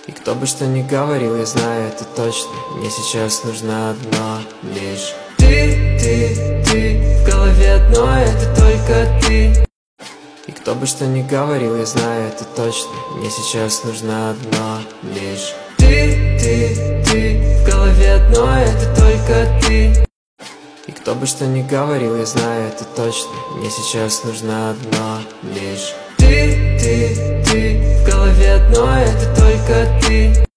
И кто бы что ни говорил, я знаю это точно. Мне сейчас нужно одно лишь ты. В голове одно, это только ты. И кто бы что ни говорил, я знаю это точно. Мне сейчас нужно одно лишь ты. В голове одно, это только ты. И кто бы что ни говорил, я знаю это точно. Мне сейчас нужно одно лишь ты. В голове одно, это только ты.